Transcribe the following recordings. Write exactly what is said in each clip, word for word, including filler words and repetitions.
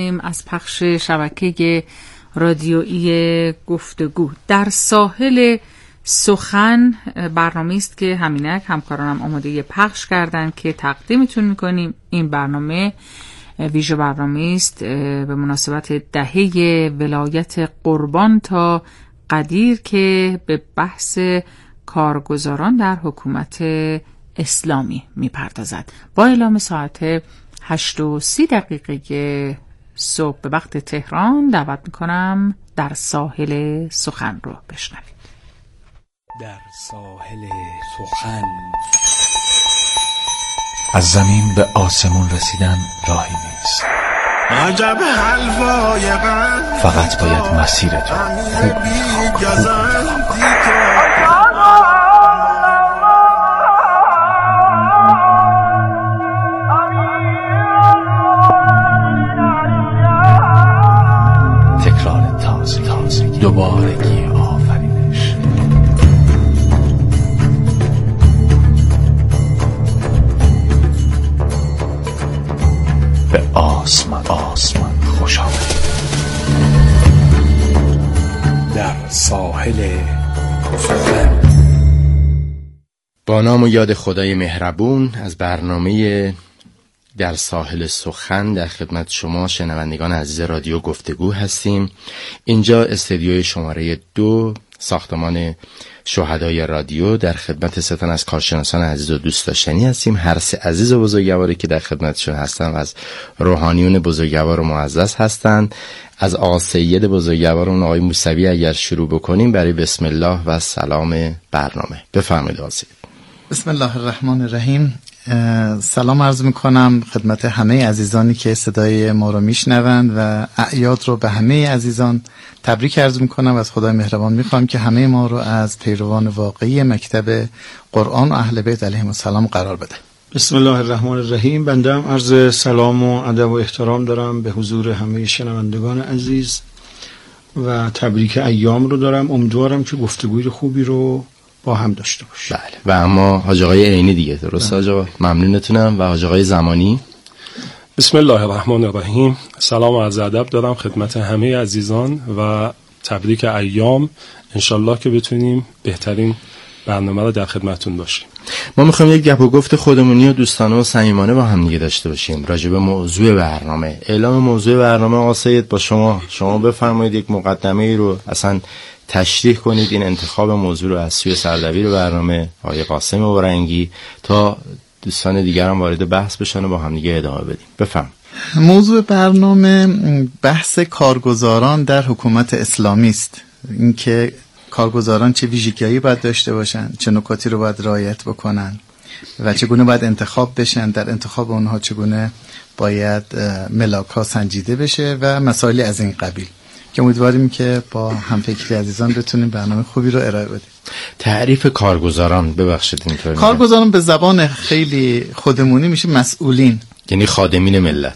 از پخش شبکه رادیویی گفتگو در ساحل سخن، برنامه است که همینک همکارانم آماده پخش کردن که تقدیمتون میکنیم. این برنامه ویژه برنامه است به مناسبت دهه ولایت قربان تا قدیر که به بحث کارگزاران در حکومت اسلامی میپردازد. با اعلام ساعت هشت و سی دقیقه صبح به وقت تهران دعوت میکنم در ساحل سخن رو بشنوید. در ساحل سخن. از زمین به آسمون رسیدن راهی نیست، عجب حلوای غم، فقط باید مسیرتو خوب انتخاب کنی. تکرار تازه تازه دوبارگی آفرینش. به آسمان آسمان خوش آمدید. در ساحل سخن. با نام و یاد خدای مهربون، از برنامه در ساحل سخن در خدمت شما شنوندگان عزیز رادیو گفتگو هستیم. اینجا استدیوی شماره دو ساختمان شهدای رادیو، در خدمت سه تن از کارشناسان عزیز و دوست داشتنی هستیم. هر سه عزیز و بزرگواری که در خدمتشون هستم از روحانیون بزرگوار و معزز هستند. از آقا سید بزرگوارمون آقای موسوی اگر شروع بکنیم برای بسم الله و سلام برنامه. بفرمایید آقا سید. بسم الله الرحمن الرحیم. سلام عرض میکنم خدمت همه عزیزانی که صدای ما رو میشنوند و اعیاد رو به همه عزیزان تبریک عرض میکنم و از خدای مهربان میخوام که همه ما رو از پیروان واقعی مکتب قرآن و اهل بیت علیهم السلام قرار بده. بسم الله الرحمن الرحیم. بنده هم عرض سلام و ادب و احترام دارم به حضور همه شنوندگان عزیز و تبریک ایام رو دارم. امیدوارم که گفتگوی خوبی رو با هم داشته باش. بله. و اما حاج آقای عینی دیگه، درسته حاج آقا؟ ممنونتونم. و حاج آقای زمانی. بسم الله الرحمن الرحیم. سلام و عرض ادب دارم خدمت همه عزیزان و تبریک ایام. انشالله که بتونیم بهترین برنامه رو در خدمتون باشیم. ما میخوایم یک گپ و گفت خودمونی و دوستانه و صمیمانه با هم دیگه داشته باشیم راجع به موضوع برنامه. اعلام موضوع برنامه آقا سید با شما. شما بفرمایید یک مقدمه ای رو اصلا تشریح کنید، این انتخاب موضوع رو از سوی سردبیر برنامه آقای قاسم اورنگی تا دوستان دیگر هم وارد بحث بشن و با هم دیگه ادامه بدیم. بفهم. موضوع برنامه بحث کارگزاران در حکومت اسلامی است. اینکه کارگزاران چه ویژگی‌هایی باید داشته باشن، چه نکاتی رو باید رعایت بکنن و چگونه باید انتخاب بشن، در انتخاب اونها چگونه باید ملاک‌ها سنجیده بشه و مسائل از این قبیل که امیدواریم که با همفکری عزیزان بتونیم برنامه خوبی رو ارائه بدیم. تعریف کارگزاران، ببخشید اینطور کارگزاران به زبان خیلی خودمونی میشه مسئولین، یعنی خادمین ملت.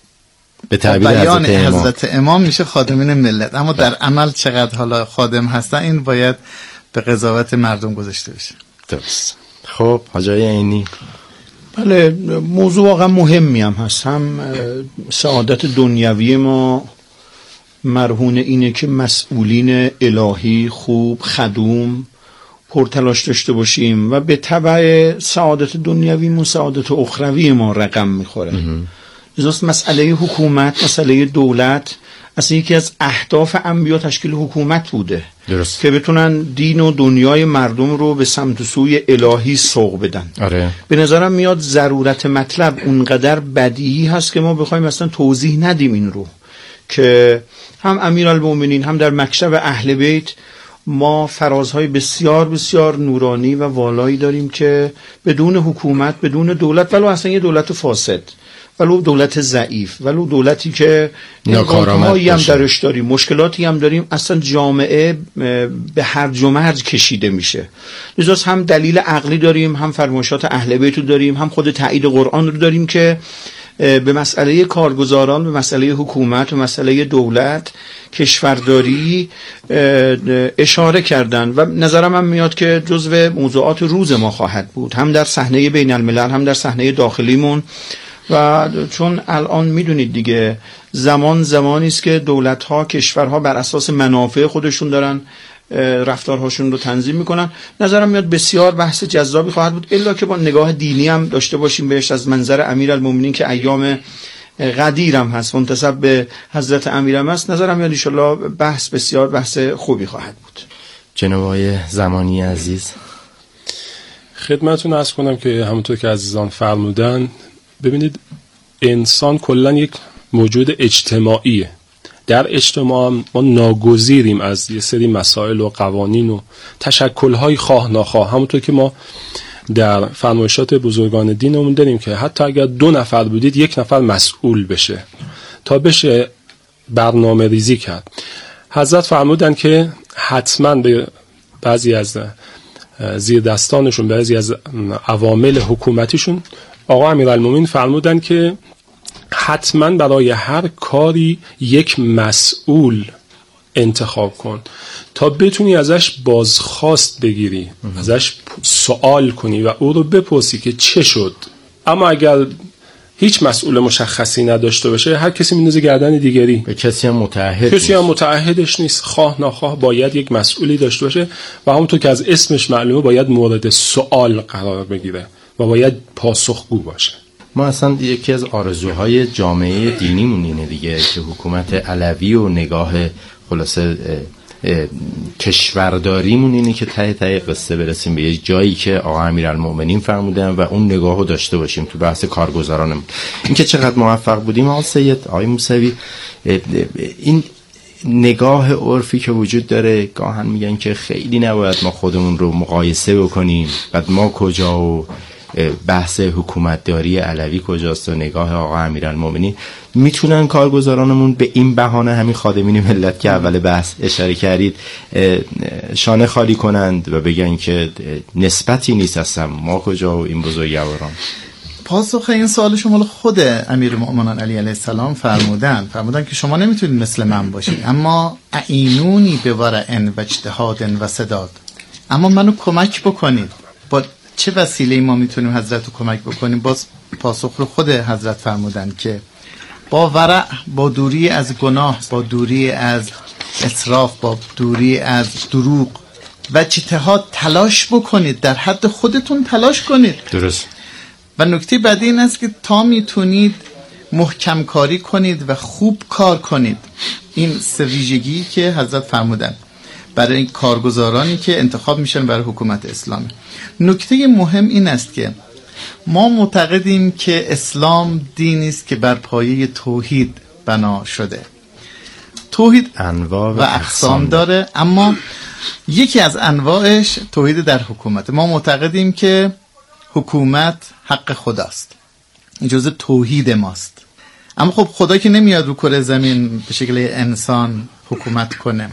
به تعبیر بیان حضرت امام. حضرت امام میشه خادمین ملت، اما در عمل چقدر حالا خادم هستن این باید به قضاوت مردم گذاشته بشه. درست. خب حاج آقای عینی. بله، موضوع واقعا مهمی هم هست. هم سعادت دنیوی ما مرهون اینه که مسئولین الهی خوب خدوم پرتلاش داشته باشیم و به تبع سعادت دنیویمون سعادت اخروی ما رقم میخوره. لذا مسئله حکومت، مسئله دولت اصلا یکی از اهداف انبیا تشکیل حکومت بوده. درست. که بتونن دین و دنیای مردم رو به سمت و سوی الهی سوق بدن. آره. به نظرم میاد ضرورت مطلب اونقدر بدیهی هست که ما بخوایم اصلا توضیح ندیم این رو، که هم امیرالمومنین هم در مکتب اهل بیت ما فرازهای بسیار بسیار نورانی و والایی داریم که بدون حکومت، بدون دولت، ولو اصلا یه دولت فاسد، ولو دولت ضعیف، ولو دولتی که ناکارآمدی هم درش داریم، مشکلاتی هم داریم، اصلا جامعه به هرج و مرج کشیده میشه. لذا هم دلیل عقلی داریم، هم فرمایشات اهل بیت رو داریم، هم خود تایید قرآن رو داریم که به مسئله کارگزاران، به مسئله حکومت و مسئله دولت، کشورداری اشاره کردن و نظرم هم میاد که جزو موضوعات روز ما خواهد بود، هم در صحنه بین الملل هم در صحنه داخلیمون. و چون الان میدونید دیگه زمان زمانی است که دولت‌ها، کشورها بر اساس منافع خودشون دارن رفتارهاشون رو تنظیم میکنن. نظرم میاد بسیار بحث جذابی خواهد بود، الا که با نگاه دینی هم داشته باشیم بهش از منظر امیرالمومنین که ایام قدیرم هست، منتسب به حضرت امیرم هست. نظرم میاد ان شاءالله بحث بسیار بحث خوبی خواهد بود. جناب آقای زمانی عزیز، خدمتتون عرض کنم که همونطور که عزیزان فرمودن، ببینید انسان کلا یک موجود اجتماعیه. در اجتماع ما ناگزیریم از یه سری مسائل و قوانین و تشکل‌های خواه ناخواه. همونطور که ما در فرمایشات بزرگان دینمون داریم که حتی اگر دو نفر بودید یک نفر مسئول بشه تا بشه برنامه ریزی کرد. حضرت فرمودن که حتما به بعضی از زیر دستانشون، بعضی از عوامل حکومتیشون، آقا امیرالمومنین فرمودن که حتما برای هر کاری یک مسئول انتخاب کن تا بتونی ازش بازخواست بگیری، ازش سوال کنی و او رو بپرسی که چه شد. اما اگر هیچ مسئول مشخصی نداشته باشه، هر کسی میندازه گردن دیگری، به کسی هم متعهد کسی هم متعهدش نیست. خواه ناخواه باید یک مسئولی داشته باشه و همونطور که از اسمش معلومه باید مورد سوال قرار بگیره و باید پاسخگو باشه. ما اصلا یکی از آرزوهای جامعه دینیمون اینه دیگه که حکومت علوی و نگاه خلاصه کشورداریمون اینه که ته ته قصه برسیم به یه جایی که آقا امیرالمومنین فرمودن و اون نگاهو داشته باشیم تو بحث کارگزارانمون. این که چقدر موفق بودیم آقا سید، آقای موسوی، این نگاه عرفی که وجود داره، گاهن میگن که خیلی نباید ما خودمون رو مقایسه بکنیم، بعد ما کجا و بحث حکومتداری علوی کجاست و نگاه آقا امیرالمومنین. میتونن کارگزارانمون به این بهانه، همین خادمین ملت که اول بحث اشاره کردید، شانه خالی کنند و بگن که نسبتی نیست اصلا ما کجا و این بزرگواران؟ پاسخ این سوال شما خود امیرالمومنین علی علیه السلام فرمودن فرمودن که شما نمیتونید مثل من باشید، اما اعینونی به ورع و اجتهاد و سداد، اما منو کمک بکنید. با چه وسیله ما میتونیم حضرت رو کمک بکنیم؟ باز پاسخ رو خود حضرت فرمودن که با ورع، با دوری از گناه، با دوری از اسراف، با دوری از دروغ و اجتهاد تلاش بکنید، در حد خودتون تلاش کنید. درست. و نکته بعدی این است که تا میتونید محکم کاری کنید و خوب کار کنید. این سه ویژگی که حضرت فرمودن برای این کارگزارانی که انتخاب میشن برای حکومت اسلامی. نکته مهم این است که ما معتقدیم که اسلام دینی است که بر پایه توحید بنا شده. توحید انواع و, و اقسام داره، اما یکی از انواعش توحید در حکومت. ما معتقدیم که حکومت حق خداست، اجازه توحید ماست. اما خب خدا که نمیاد رو کره زمین به شکل انسان حکومت کنه،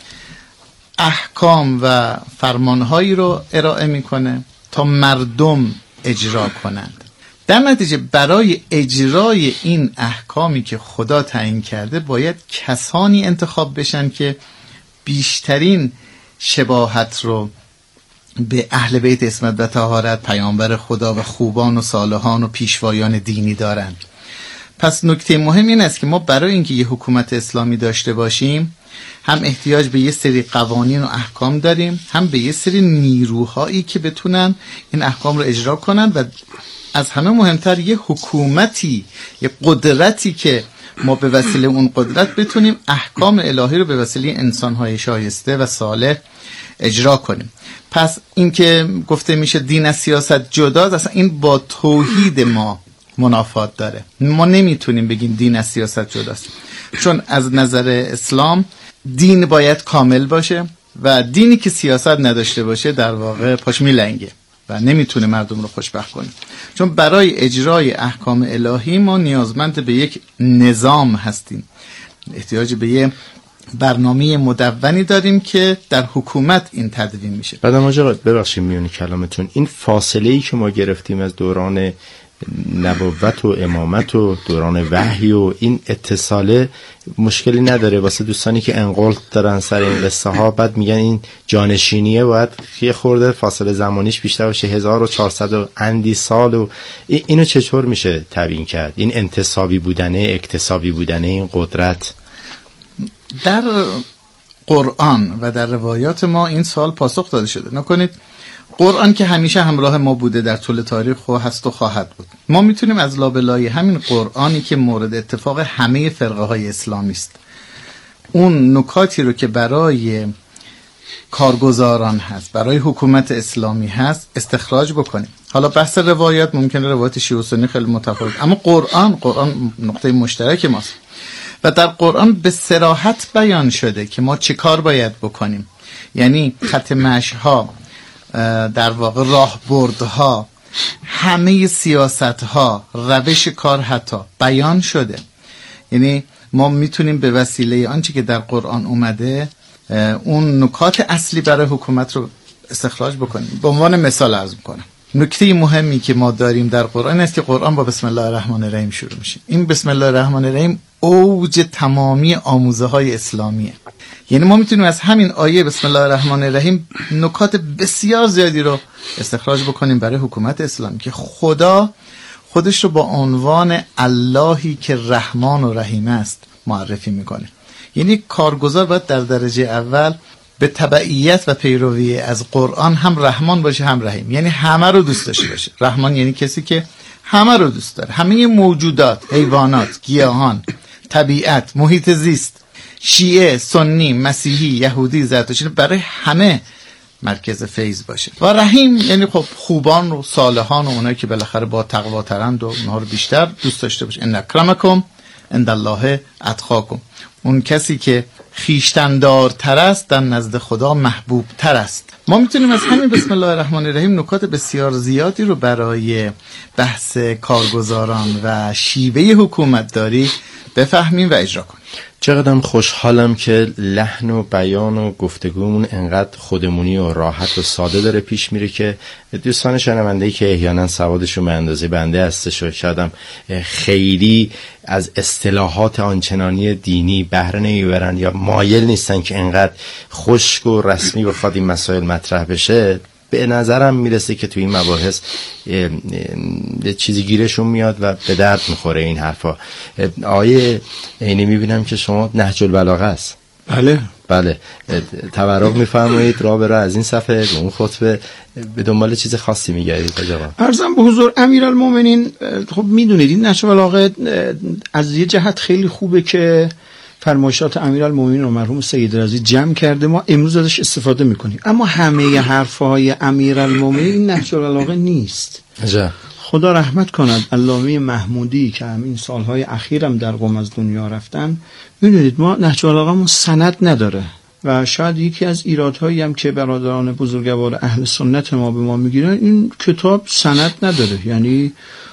احکام و فرمانهایی رو ارائه میکنه تا مردم اجرا کنند. در نتیجه برای اجرای این احکامی که خدا تعیین کرده باید کسانی انتخاب بشن که بیشترین شباهت رو به اهل بیت عصمت و طهارت، پیامبر خدا و خوبان و صالحان و پیشوایان دینی دارند. پس نکته مهم این است که ما برای اینکه یه حکومت اسلامی داشته باشیم هم احتیاج به یه سری قوانین و احکام داریم، هم به یه سری نیروهایی که بتونن این احکام رو اجرا کنن و از همه مهمتر یه حکومتی، یه قدرتی که ما به وسیله اون قدرت بتونیم احکام الهی رو به وسیله انسان‌های شایسته و صالح اجرا کنیم. پس این که گفته میشه دین از سیاست جداست، اصلا این با توحید ما منافات داره. ما نمیتونیم بگیم دین از سیاست جداست، چون از نظر اسلام دین باید کامل باشه و دینی که سیاست نداشته باشه در واقع پاش میلنگه و نمیتونه مردم رو خوشبخت کنه. چون برای اجرای احکام الهی ما نیازمند به یک نظام هستیم، احتیاج به یک برنامه مدونی داریم که در حکومت این تدوین میشه. بعد آقا ببخشید میونی کلامتون، این فاصله ای که ما گرفتیم از دوران نبوت و امامت و دوران وحی و این اتصاله مشکلی نداره واسه دوستانی که انقلت دارن سر این قصه ها. بعد میگن این جانشینیه باید یه خورده فاصله زمانیش بیشتر باشه، هزار و چهارصد و اندی سال و اینو چطور میشه تبیین کرد؟ این انتصابی بودنه، اکتسابی بودنه این قدرت در قرآن و در روایات ما این سوال پاسخ داده شده. نکنید قرآن که همیشه همراه ما بوده در طول تاریخ و هست و خواهد بود. ما میتونیم از لابلای همین قرآنی که مورد اتفاق همه فرقه های اسلامی است، اون نکاتی رو که برای کارگزاران هست، برای حکومت اسلامی هست استخراج بکنیم. حالا بحث روایات ممکنه روایت شیعه و سنی خیلی متفاوت، اما قرآن قرآن نقطه مشترک ماست و در قرآن به صراحت بیان شده که ما چه کار باید بکنیم. یعنی خط مشی‌ها، در واقع راهبردها، همه سیاستها، روش کار حتی بیان شده. یعنی ما میتونیم به وسیله آنچه که در قرآن اومده اون نکات اصلی برای حکومت رو استخراج بکنیم. به عنوان مثال عرض میکنم، نکته مهمی که ما داریم در قرآن است که قرآن با بسم الله الرحمن الرحیم شروع میشه. این بسم الله الرحمن الرحیم اوج تمامی آموزه های اسلامیه. یعنی ما میتونیم از همین آیه بسم الله الرحمن الرحیم نکات بسیار زیادی رو استخراج بکنیم برای حکومت اسلامی که خدا خودش رو با عنوان اللهی که رحمان و رحیم است معرفی میکنه. یعنی کارگزار باید در درجه اول به تبعیت و پیروی از قرآن هم رحمان باشه هم رحیم، یعنی همه رو دوست داشته باشه. رحمان یعنی کسی که همه رو دوست داره، همه موجودات، حیوانات، گیاهان، طبیعت، محیط زیست، شیعه، سنی، مسیحی، یهودی، زرتشتی، برای همه مرکز فیض باشه. و رحیم یعنی خب خوبان و صالحان و اونایی که بالاخره با تقوا ترند و اونها رو بیشتر دوست داشته باشه. ان اکرمکم عند الله اتقاکم، اون کسی که خویشتن‌دارتر است در نزد خدا محبوب تر است. ما میتونیم از همین بسم الله الرحمن الرحیم نکات بسیار زیادی رو برای بحث کارگزاران و شیوه حکومت داری بفهمیم و اجرا کنیم. چقدرم خوشحالم که لحن و بیان و گفتگومون انقدر خودمونی و راحت و ساده داره پیش میره که دوستان شنونده‌ای که احیانا سوادشون به اندازه بنده هستش و شایدم خیلی از اصطلاحات آنچنانی دینی بهره نمیبرن یا مایل نیستن که انقدر خشک و رسمی بخواد این مسائل مطرح بشه، به نظرم میرسه که توی این مباحث چیزی گیرشون میاد و به درد میخوره این حرفا. آیه اینی میبینم که شما نهج البلاغه است. بله بله، تبرک میفرمایید راه بره از این صفحه به اون خطبه، به دنبال چیز خاصی میگردید آقا؟ عرضم به حضور امیرالمومنین، خب میدونید این نهج البلاغه از یه جهت خیلی خوبه که فرمایشات امیرالمومنین و مرحوم سید رضی جمع کرده، ما امروز ازش استفاده میکنیم. اما همه حرفهای امیرالمومنین این نهج البلاغه نیست. عجب. خدا رحمت کند علامه محمودی که همین سالهای اخیرم در قم از دنیا رفتن. میدونید ما نهج البلاغه سند نداره و شاید یکی از ایرادهایی هم که برادران بزرگوار اهل سنت ما به ما میگیرن این کتاب سند نداره. یعنی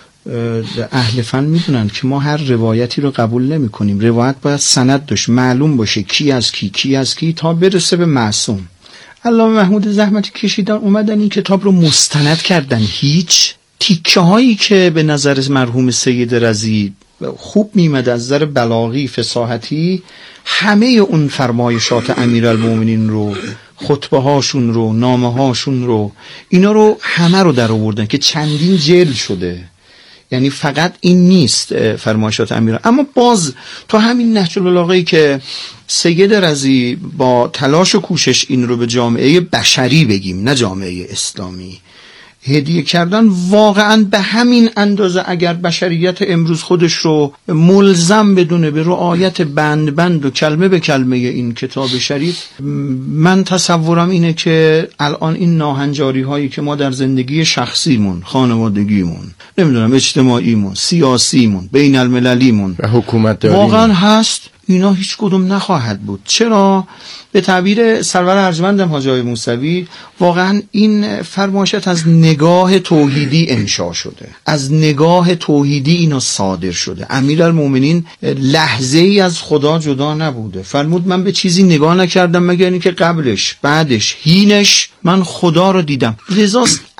اهل فن میدونن که ما هر روایتی رو قبول نمی کنیم. روایت باید سند داشت، معلوم باشه کی از کی کی از کی تا برسه به معصوم. علامه محمود زحمتی کشیدن اومدن این کتاب رو مستند کردن. هیچ تیکه هایی که به نظر مرحوم سید رضی خوب میمد از نظر بلاغی فصاحتی، همه اون فرمایشات امیرالمومنین رو، خطبه هاشون رو، نامه هاشون رو، اینا رو همه رو در آوردن که چندین جلد شده. یعنی فقط این نیست فرمایشات امیران. اما باز تو همین نهج البلاغه‌ای که سید رضی با تلاش و کوشش این رو به جامعه بشری بگیم نه جامعه اسلامی هدیه کردن، واقعا به همین اندازه اگر بشریت امروز خودش رو ملزم بدونه به رعایت بند بند و کلمه به کلمه این کتاب شریف، من تصورم اینه که الان این ناهنجاری هایی که ما در زندگی شخصیمون، خانوادگیمون، نمیدونم اجتماعیمون، سیاسیمون، بین المللیمون و حکومت داریم واقعا هست، اینا هیچ کدوم نخواهد بود. چرا؟ به تعبیر سرور ارجمندم حاجی آقای موسوی، واقعا این فرمایشات از نگاه توحیدی انشا شده، از نگاه توحیدی اینا صادر شده. امیرالمومنین لحظه ای از خدا جدا نبوده، فرمود من به چیزی نگاه نکردم مگر اینکه قبلش، بعدش، هینش من خدا رو دیدم. لذا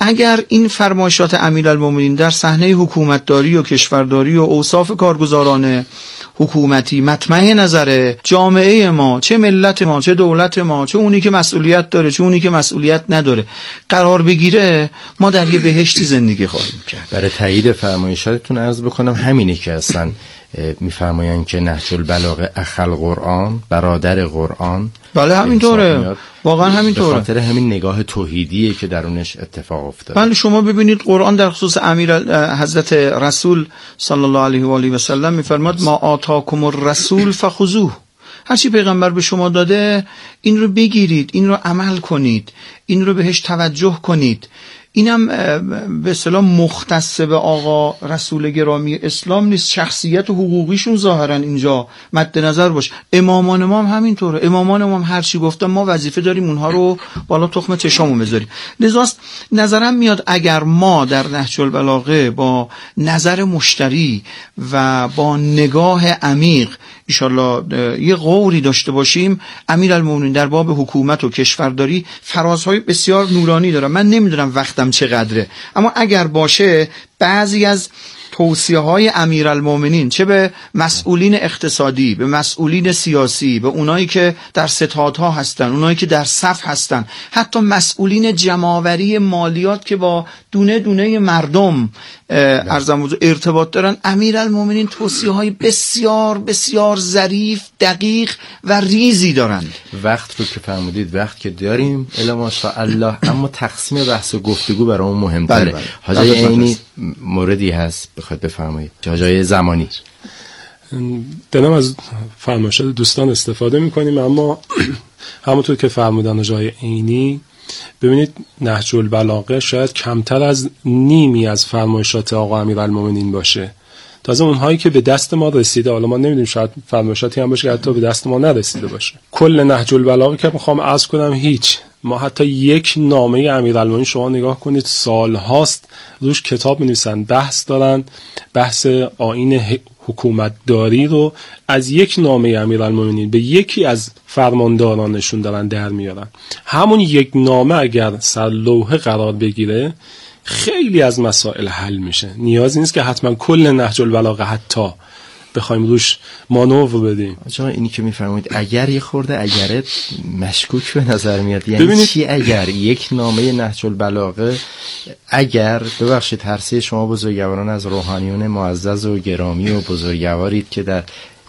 اگر این فرمایشات امیرالمومنین در صحنه حکومتداری و کشورداری و اوصاف کارگزاران حکومتی مطمع نظر جامعه ما، چه ملت ما، چه دولت ما، چه اونی که مسئولیت داره، چه اونی که مسئولیت نداره، قرار بگیره، ما در یه بهشتی زندگی خواهیم کرد. برای تایید فرمایشاتتون عرض بکنم همینی که اصلا میفرمایند که نهج البلاغه اخل قرآن، برادر قرآن. بله همینطوره، واقعا همینطوره. به خاطر همین نگاه توحیدیه که درونش اتفاق افتاده. بله شما ببینید قرآن در خصوص امیر حضرت رسول صلی الله علیه و آله و سلم میفرماد ما آتاکم الرسول فخذوه، هر چی پیغمبر به شما داده این رو بگیرید، این رو عمل کنید، این رو بهش توجه کنید. اینم به اصطلاح مختص به آقا رسول گرامی اسلام نیست، شخصیت و حقوقیشون ظاهرا اینجا مد نظر باش. امامان ما هم همینطوره، امامان ما هم هر چی گفتن ما وظیفه داریم اونها رو بالا تخم چشامون بذاریم. لذاست نظرم میاد اگر ما در نهج البلاغه با نظر مشتری و با نگاه عمیق انشالله یه غوری داشته باشیم، امیرالمومنین در باب حکومت و کشورداری فرازهای بسیار نورانی داره. من نمیدونم وقتم چقدره، اما اگر باشه بعضی از توصیه های امیرالمومنین چه به مسئولین اقتصادی، به مسئولین سیاسی، به اونایی که در ستادها هستن، اونایی که در صف هستن، حتی مسئولین جمع‌آوری مالیات که با دونه دونه مردم ارزم ارتباط دارن، امیرالمومنین توصیه های بسیار بسیار ظریف، دقیق و ریزی دارند. وقت رو که فرمودید وقت که داریم الا ماشاءالله، اما تقسیم بحث و گفتگو برامون مهم‌تره. بله بله. حاجی عینی موردی هست بخواد بفرمایید؟ حاجی زمانی. دلم از فرمایشات دوستان استفاده می‌کنیم، اما همونطور که فرمودن حاجی عینی، ببینید نهج البلاغه شاید کمتر از نیمی از فرمایشات آقا امیرالمومنین باشه. تازه اونهایی که به دست ما رسیده، حالا ما نمیدونیم، شاید فرمایشاتی هم باشه که حتی به دست ما نرسیده باشه. کل نهج البلاغه که میخوام عرض کنم هیچ، ما حتی یک نامه امیرالمومنین شما نگاه کنید سال هاست روش کتاب می‌نویسن، بحث دارن، بحث آیین حکومتداری رو از یک نامه امیرالمومنین به یکی از فرماندارانشون دارن در میارن. همون یک نامه اگر سر لوحه قرار بگیره خیلی از مسائل حل میشه. نیازی نیست که حتما کل نهج البلاغه حتی بخوایم روش مانور بدیم. آجا اینی که میفرمایید اگر یه خورده اگره مشکوک به نظر میاد، یعنی ببینید چی اگر یک نامه نهج البلاغه، اگر ببخشید ترسیه شما بزرگواران از روحانیون معزز و گرامی و بزرگوارید که در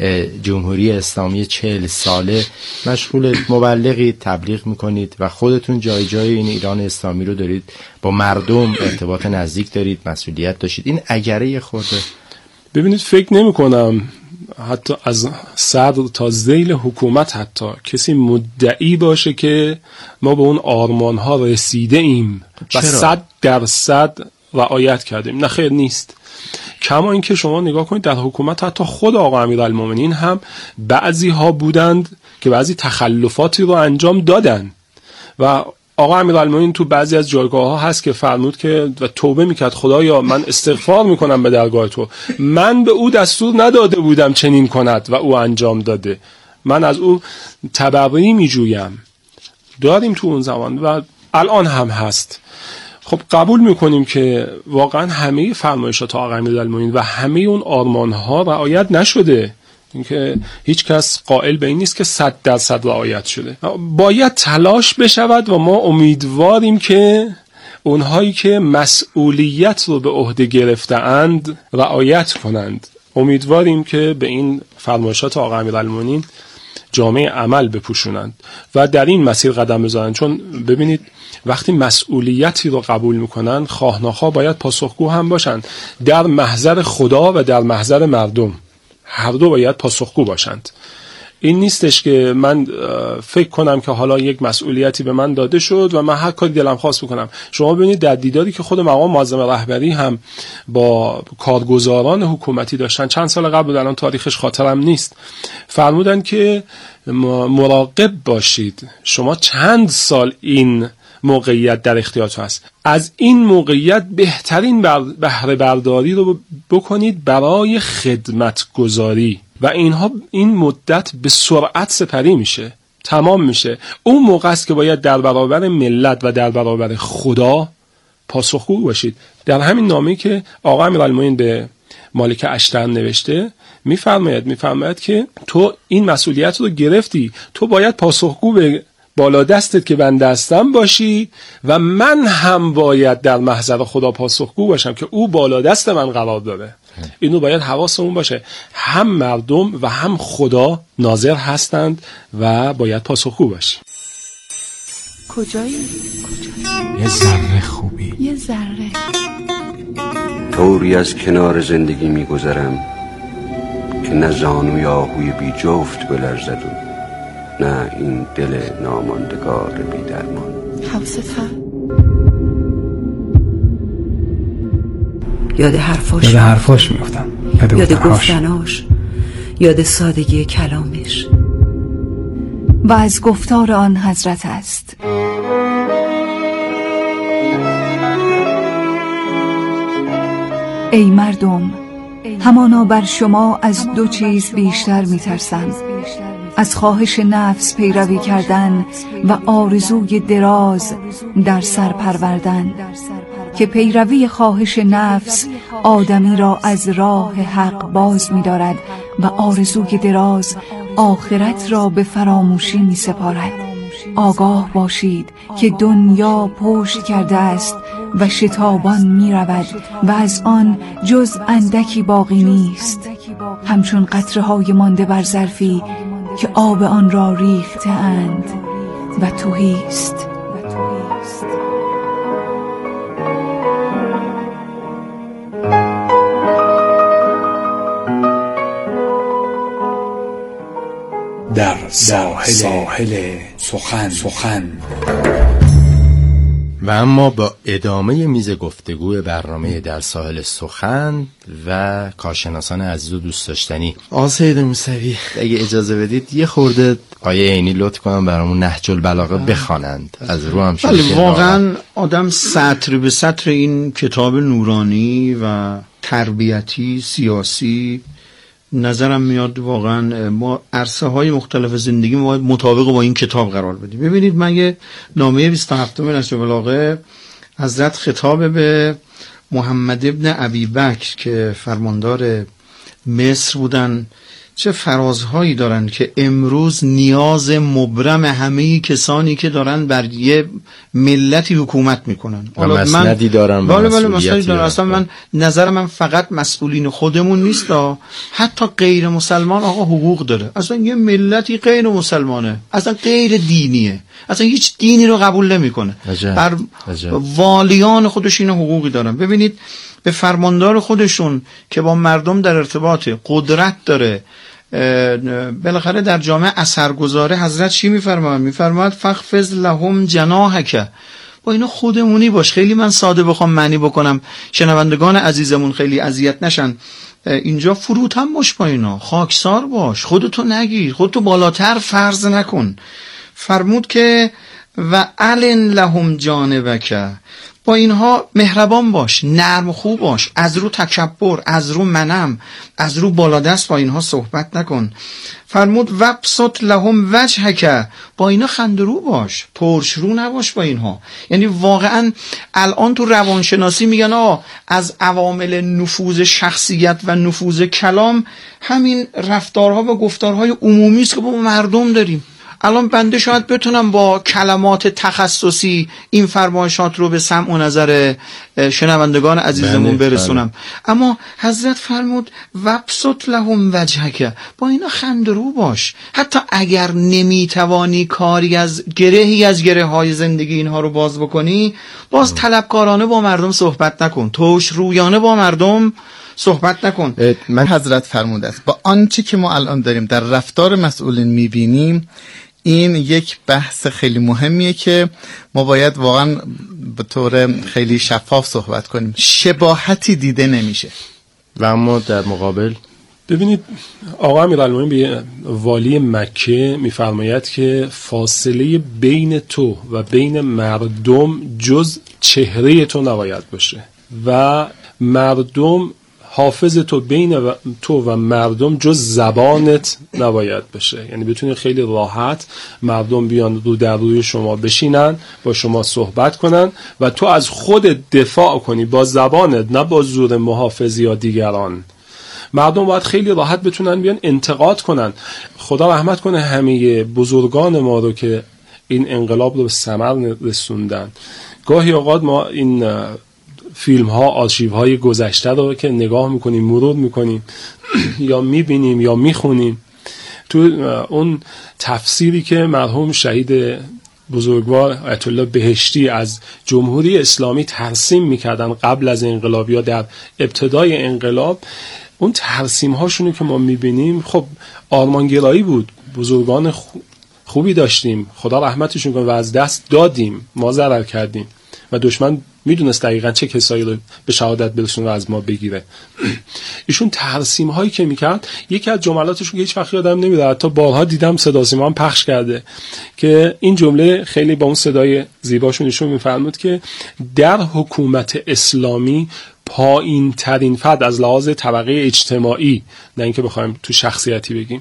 جمهوری اسلامی چهل ساله مشغول مبلغی تبلیغ میکنید و خودتون جای جای این ایران اسلامی رو دارید، با مردم ارتباط نزدیک دارید، مسئولیت داشتید، این اگره یه خورده. ببینید فکر نمی کنم حتی از صدر تا ذیل حکومت حتی کسی مدعی باشه که ما به اون آرمان ها رسیده ایم و صد درصد رعایت کردیم. نه خیر نیست. کما اینکه شما نگاه کنید در حکومت حتی خود آقا امیرالمومنین هم بعضی ها بودند که بعضی تخلفاتی رو انجام دادن و آقا امیرالمومنین تو بعضی از جایگاه ها هست که فرمود که و توبه میکرد، خدایا من استغفار میکنم به درگاه تو، من به او دستور نداده بودم چنین کند و او انجام داده، من از او تبرئه میجویم. داریم تو اون زمان و الان هم هست. خب قبول میکنیم که واقعا همه فرمایشات آقا امیرالمومنین و همه اون آرمان ها رعایت نشده، اینکه هیچ کس قائل به این نیست که صد درصد رعایت شده. باید تلاش بشود و ما امیدواریم که اونهایی که مسئولیت رو به عهده گرفته‌اند رعایت کنند. امیدواریم که به این فرمایشات آقا امیرالمومنین جامعه عمل بپوشونند و در این مسیر قدم بزنند. چون ببینید وقتی مسئولیتی رو قبول میکنن خواه ناخواه باید پاسخگو هم باشن در محضر خدا و در محضر مردم، هر دو باید پاسخگو باشند. این نیستش که من فکر کنم که حالا یک مسئولیتی به من داده شد و من هر کاری دلم خواست بکنم. شما ببینید در دیداری که خود مقام معظم رهبری هم با کارگزاران حکومتی داشتن چند سال قبل، الان تاریخش خاطرم نیست، فرمودن که مراقب باشید، شما چند سال این موقعیت در اختیارتون هست، از این موقعیت بهترین بهره برداری رو بکنید برای خدمت گذاری و اینها این مدت به سرعت سپری میشه، تمام میشه. اون موقع است که باید در برابر ملت و در برابر خدا پاسخگو باشید. در همین نامه‌ای که آقا امیرالمومنین به مالک اشتر نوشته میفرماید میفرماید که تو این مسئولیت رو گرفتی، تو باید پاسخگو به بالا دستت که بنده هستم باشی و من هم باید در محضر خدا پاسخگو باشم که او بالا دست من قرار داره. اینو باید حواسمون باشه، هم مردم و هم خدا ناظر هستند و باید پاسخگو باشیم. کجایی؟ یه ذره خوبی، یه ذره طوری از کنار زندگی میگذرم که نه زانوی آهوی بی جفت بلرزد و نه این دل ناماندگار بی درمان. حوست هست؟ یاد حرفاش یاد حرفاش میفتم، یاد, یاد گفتناش، یاد سادگی کلامش و از گفتار آن حضرت است. ای مردم، همانا بر شما از دو چیز بیشتر میترسم: از خواهش نفس پیروی کردن و آرزوی دراز در سر پروردن، که پیروی خواهش نفس آدمی را از راه حق باز می‌دارد و آرزوی دراز آخرت را به فراموشی می‌سپارد. آگاه باشید که دنیا پشت کرده است و شتابان می‌رود و از آن جز اندکی باقی نیست، همچون قطره‌های مانده بر ظرفی که آب آن را ریخته اند و تهی است. در ساحل, ساحل سخن سخن و اما با ادامه میز گفتگو برنامه در ساحل سخن و کارشناسان عزیز و دوست داشتنی، آقا سید موسوی اگه اجازه بدید یه خورده آیه عینی لطف کنم برامون نهج البلاغه بخوانند از رو هم بله، واقعا آدم سطر به سطر این کتاب نورانی و تربیتی سیاسی نظرم میاد واقعا ما عرصه های مختلف زندگی ما مطابق با این کتاب قرار بدیم. ببینید، من یه نامه بیست و هفتم نهج البلاغه حضرت خطاب به محمد ابن ابی بکر که فرماندار مصر بودن چه فرازهایی دارن که امروز نیاز مبرم همه کسانی که دارن بر یه ملتی حکومت میکنن مسندی دارن. بله بله مسندی دارن. اصلا من نظر من فقط مسئولین خودمون نیست، حتی غیر مسلمان آقا حقوق داره. اصلا یه ملتی غیر مسلمانه، اصلا غیر دینیه، اصلا هیچ دینی رو قبول نمیکنه، بر والیان خودش این حقوقی دارن. ببینید به فرماندار خودشون که با مردم در ارتباط قدرت داره، بالاخره در جامعه اثرگذاره، حضرت چی میفرماید؟ میفرماید فخفض لهم جناحک. با اینا خودمونی باش. خیلی من ساده بخوام معنی بکنم شنوندگان عزیزمون خیلی اذیت نشن، اینجا فروت هم باش، با اینا خاکسار باش، خودتو نگیر، خودتو بالاتر فرض نکن. فرمود که و علن لهم جانبک، با اینها مهربان باش، نرم خوب باش، از رو تکبر، از رو منم، از رو بالادست با اینها صحبت نکن. فرمود وبسط لهم وجهک، با اینا خندرو باش، ترش رو نباش با اینها. یعنی واقعا الان تو روانشناسی میگن آه از عوامل نفوذ شخصیت و نفوذ کلام همین رفتارها و گفتارهای عمومی است که با مردم داریم. الان بنده شاید بتونم با کلمات تخصصی این فرمایشات رو به سمع و نظر شنوندگان عزیزمون برسونم، اما حضرت فرمود وبسط لهم وجهک، با اینا خندرو باش. حتی اگر نمیتوانی کاری از گرهی از گره های زندگی اینها رو باز بکنی، باز طلبکارانه با مردم صحبت نکن، توش رویانه با مردم صحبت نکن. من حضرت فرموده است با آنچه که ما الان داریم در رفتار مسئولین میبینیم، این یک بحث خیلی مهمیه که ما باید واقعا به طور خیلی شفاف صحبت کنیم. شباهتی دیده نمیشه. و اما در مقابل ببینید آقا امیرالمومنین به والی مکه میفرماید که فاصله بین تو و بین مردم جز چهره تو نباید باشه و مردم حافظ تو بین و تو و مردم جز زبانت نباید بشه. یعنی بتونی خیلی راحت مردم بیان رو در روی شما بشینن، با شما صحبت کنن و تو از خود دفاع کنی با زبانت، نه با زور محافظ یا دیگران. مردم باید خیلی راحت بتونن بیان انتقاد کنن. خدا رحمت کنه همه بزرگان ما رو که این انقلاب رو به ثمر رسوندن. گاهی اوقات ما این فیلم ها، آرشیو های گذشته رو که نگاه میکنیم، مرور میکنیم یا میبینیم یا میخونیم، تو اون تفسیری که مرحوم شهید بزرگوار آیت الله بهشتی از جمهوری اسلامی ترسیم میکردن قبل از انقلاب یا در ابتدای انقلاب، اون ترسیم هاشونو که ما میبینیم خب آرمانگرایی بود. بزرگان خوبی داشتیم، خدا رحمتشون کنه، و از دست دادیم، ما ضرر کردیم و دشمن میدونست دقیقاً چه کسایی رو به شهادت برسونه و از ما بگیره. ایشون ترسیم هایی که میکرد، یکی از جملاتشون که هیچ وقت یادم نمیاد، حتی بارها دیدم صدا سیما هم پخش کرده، که این جمله خیلی با اون صدای زیباشون ایشون میفرمود که در حکومت اسلامی پایین ترین فرد از لحاظ طبقه اجتماعی، نه اینکه بخوایم تو شخصیتی بگیم،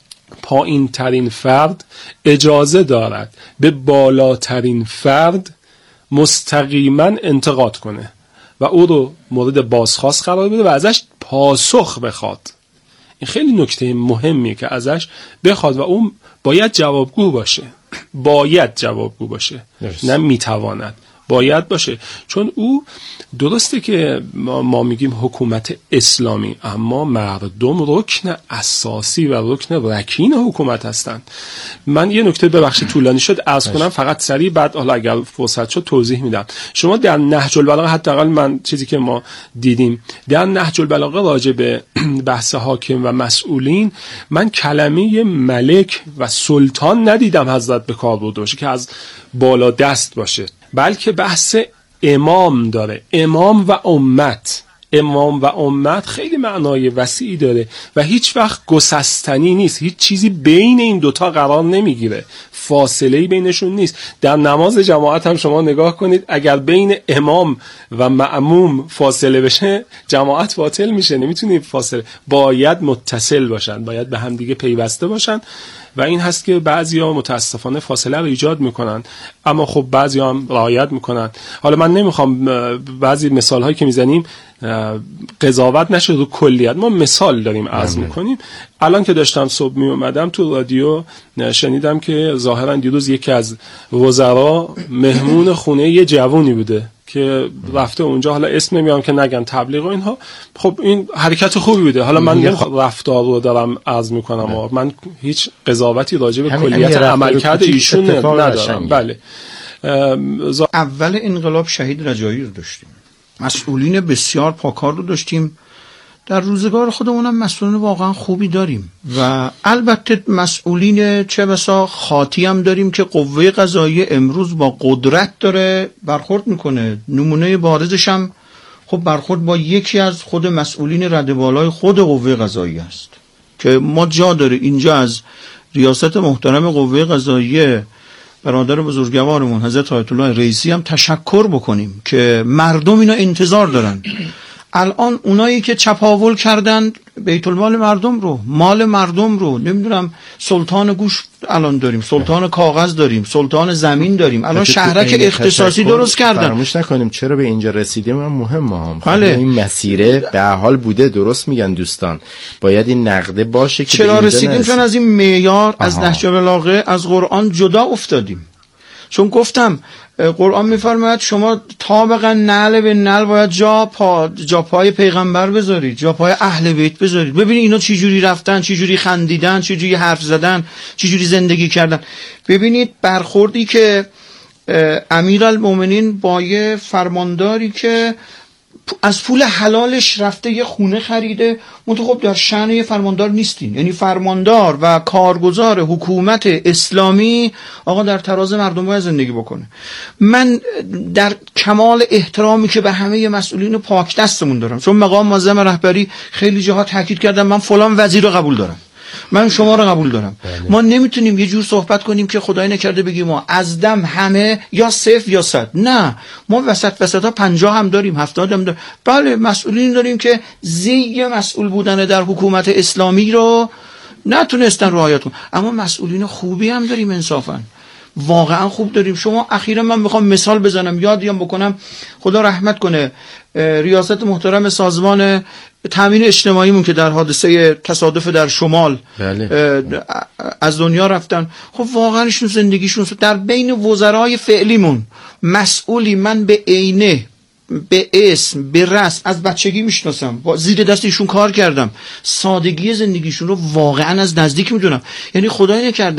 پایین ترین فرد اجازه دارد به بالاترین فرد مستقیما انتقاد کنه و او رو مورد بازخواست قرار بده و ازش پاسخ بخواد. این خیلی نکته مهمیه که ازش بخواد و اون باید جوابگو باشه. باید جوابگو باشه، نه میتواند، باید باشه. چون او درسته که ما, ما میگیم حکومت اسلامی، اما مردم رکن اساسی و رکن رکین حکومت هستند. من یه نکته ببخشید طولانی شد عرض کنم، فقط سریع، بعد حالا اگر فرصت شد توضیح میدم. شما در نهج البلاغه، حداقل من چیزی که ما دیدیم در نهج البلاغه راجع به بحث حاکم و مسئولین، من کلمه ملک و سلطان ندیدم حضرت به کار برده باشه که از بالا دست باشه، بلکه بحث امام داره. امام و امت، امام و امت خیلی معنای وسیعی داره و هیچ وقت گسستنی نیست. هیچ چیزی بین این دوتا قرار نمیگیره، فاصله‌ای بینشون نیست. در نماز جماعت هم شما نگاه کنید، اگر بین امام و مأموم فاصله بشه جماعت باطل میشه. نمیتونی فاصله، باید متصل باشن، باید به هم دیگه پیوسته باشن و این هست که بعضیا متاسفانه فاصله رو ایجاد میکنن، اما خب بعضیا هم رعایت میکنن. حالا من نمیخوام بعضی مثال هایی که میزنیم قضاوت نشه رو کلیت، ما مثال داریم عرض میکنیم. الان که داشتم صبح می اومدم تو رادیو شنیدم که ظاهرا دیروز یکی از وزرا مهمون خونه یه جوونی بوده که رفته اونجا، حالا اسم نمیارم که نگن تبلیغ و اینها. خب این حرکت خوبی بوده. حالا من نمیخوام رفتار رو دارم عرض میکنم، من هیچ قضاوتی راجع به کلیت عملکرد ایشون ندارم. بله، اول انقلاب شهید رجایی رو داشتیم، مسئولین بسیار پاکار رو داشتیم. در روزگار خودمونم مسئولین واقعا خوبی داریم و البته مسئولین چه بسا خاطی هم داریم که قوه قضاییه امروز با قدرت داره برخورد میکنه. نمونه بارزش هم خب برخورد با یکی از خود مسئولین رده بالای خود قوه قضاییه است که ما جا داره اینجا از ریاست محترم قوه قضاییه برادر بزرگوارمون حضرت آیت الله رئیسی هم تشکر بکنیم که مردم اینا انتظار دارن. الان اونایی که چپاول کردن بیت المال مردم رو، مال مردم رو، نمیدونم سلطان گوش الان داریم، سلطان کاغذ داریم، سلطان زمین داریم، الان شهرک اختصاصی درست کردن. فراموش نکنیم چرا به اینجا رسیدیم هم مهمه هم. بله. این مسیره به حال بوده، درست میگن دوستان، باید این نقده باشه که چرا رسیدیم؟ چون از این معیار، از نهج البلاغه، از قرآن جدا افتادیم. چون گفتم قرآن میفرماید شما طابقا نعل به نعل باید جا پا جا پای پیغمبر بذارید، جا پای اهل بیت بذارید. ببینید اینا چی جوری رفتن، چی جوری خندیدن، چی جوری حرف زدن، چی جوری زندگی کردن. ببینید برخوردی که امیرالمومنین با یه فرمانداری که از پول حلالش رفته یه خونه خریده، منتها خب در شأن یه فرماندار نیستین. یعنی فرماندار و کارگزار حکومت اسلامی آقا در تراز مردم باید زندگی بکنه. من در کمال احترامی که به همه مسئولین پاک دستمون دارم، چون مقام معظم رهبری خیلی جاها تاکید کردم من فلان وزیر رو قبول دارم، من شما رو قبول دارم. بله. ما نمیتونیم یه جور صحبت کنیم که خدای نکرده بگیم ما از دم همه یا صفر یا صد. نه، ما وسط وسط ها پنجاه هم داریم، هفتاد هم داریم. بله، مسئولین داریم که زی مسئول بودن در حکومت اسلامی رو نتونستن رعایت کنن، اما مسئولین خوبی هم داریم انصافا، واقعا خوب داریم. شما اخیرا من میخوام مثال بزنم، یادیام بکنم، خدا رحمت کنه ریاست محترم سازمان تامین اجتماعیمون که در حادثه تصادف در شمال بله. از دنیا رفتن. خب واقعا ایشون زندگیشون در بین وزرای فعلیمون مسئولی من به عینه، به اسم، به رسم از بچگی میشناسم، زیر دست ایشون کار کردم، سادگی زندگیشون رو واقعا از نزدیک میدونم. یعنی خدای نکرده